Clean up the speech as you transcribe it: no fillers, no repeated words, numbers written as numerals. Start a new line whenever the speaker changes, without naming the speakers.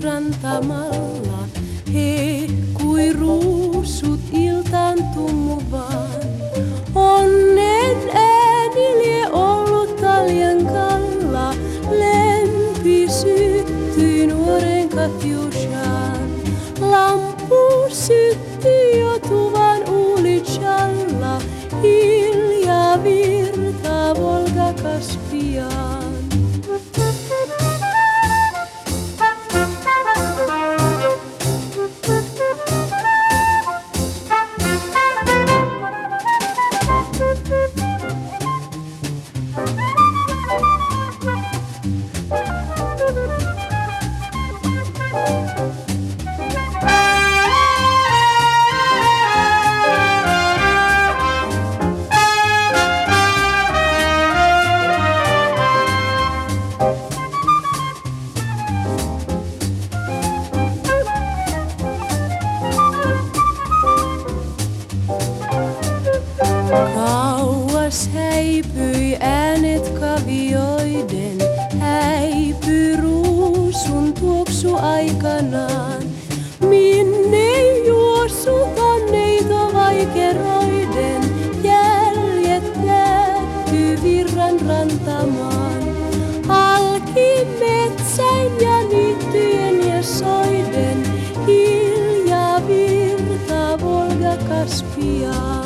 rantamalla. He kui ruusut iltaan tummuvaan. Onnen ääni lie ollut taljankalla. Lempi syttyi nuoren Katjushaan. Lampu syttyi jo tuvan ulitsalla. Hiljaa virtaa Volga Kaspiaan. Kauas häipyi äänet kavioiden, häipyi ruusun tuoksu aikanaan. Minne juosutan neito vaikeroiden, jäljet päättyy virran rantamaan. Halki metsän ja niittyjen ja soiden, hiljaa virtaa Volga Kaspiaan.